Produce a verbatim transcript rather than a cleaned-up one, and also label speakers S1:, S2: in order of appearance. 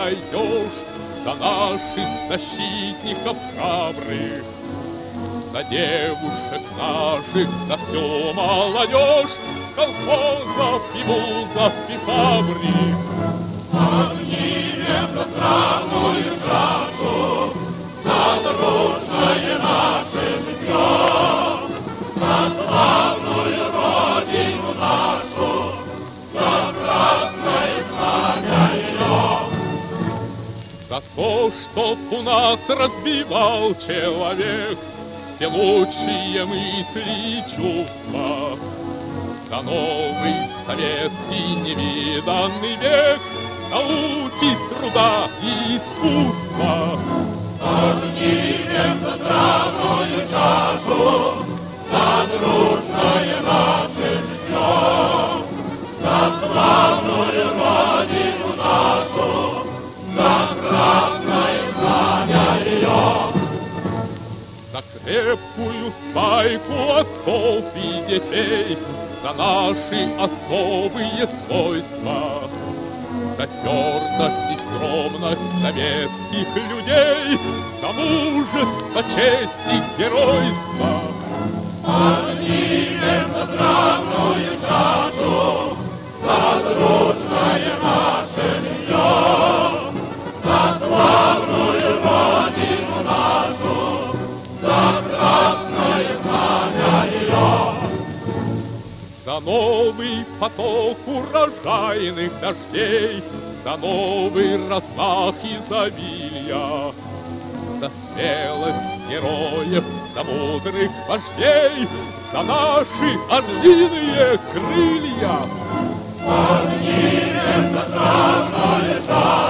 S1: пойдешь за наших защитников храбрых, за девушек наших, за всю молодежь колхозов и вузов и фабрик.
S2: Поднимем за славную чашу, за дружное наше житье, за славную родину нашу, за красное знамя ее.
S1: За то, чтоб у нас разбивал человек все лучшие мысли и чувства, за новый советский невиданный век науки, труда и искусства.
S2: Поднимем за здравную чашу, за дружное наше житье, за славную родину нашу, за красное знамя ее.
S1: За крепкую спайку отцов и детей, за наши особые свойства, за твердость и скромность советских людей, за мужество, честь и геройство.
S2: Поднимем за здравную чашу, за дружное наше житье, за славную родину нашу, за красное знамя ее.
S1: За новый поток урожайных дождей, за новый размах изобилия, за смелость героев, за мудрых вождей, за наши орлиные крылья.
S2: Поднимем за славную чашу,